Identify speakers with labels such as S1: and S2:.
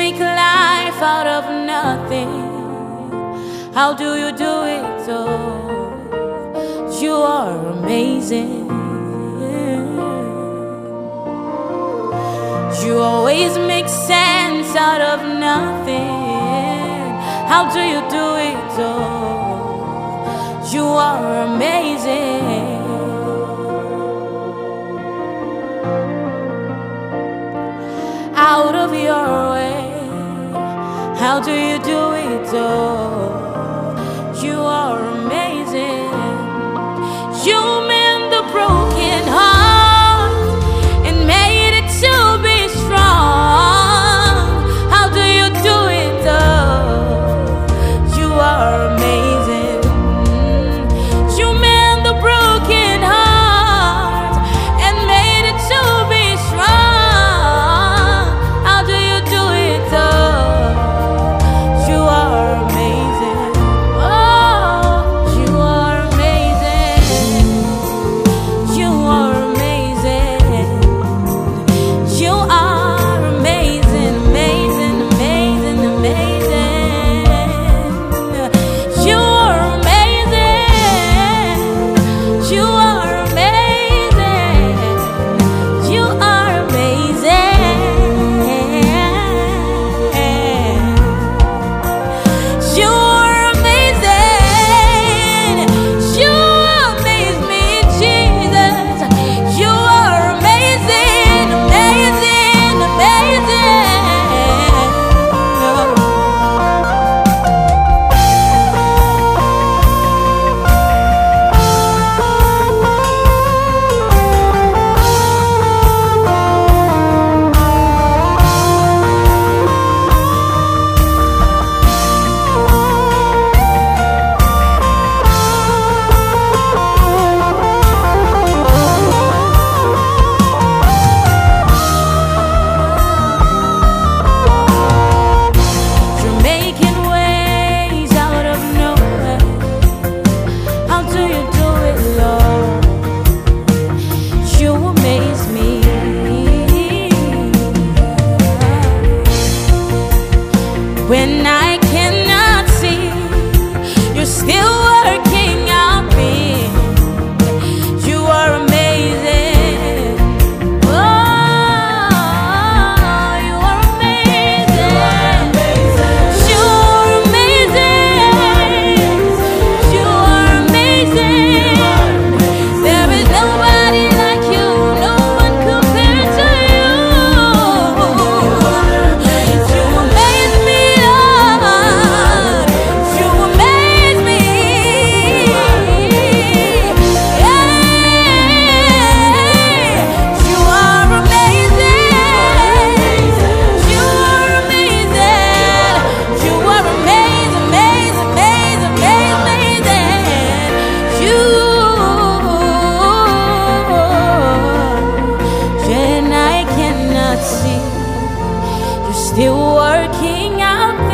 S1: make life out of nothing. How do you do it? Oh, you are amazing. You always make sense out of nothing. How do you do it? Oh, you are amazing. Out of your way, how do you do it? Oh, you are amazing. You mend the broken heart and made it to be strong. How do you do it? Oh, you are amazing. You mend the broken heart and made it to be strong. How do you do it? Oh, you are amazing. Oh, you are amazing. You are amazing. You are amazing, amazing, amazing, amazing. You are amazing. You are amazing. You are amazing. You are amazing. You amaze me, Jesus. You are amazing, amazing, amazing. You're making ways out of nowhere. How do you do it, Lord? You amaze me. When I cannot see, you're still working out me. You are amazing. Oh, you are amazing. You are amazing. You are amazing. There is nobody like you, no one compared to you. You amaze me, Lord. You amaze me. Yeah. You are amazing. You are amazing. You are amazing, amazing, amazing, amazing. You, and I cannot see, you're still working out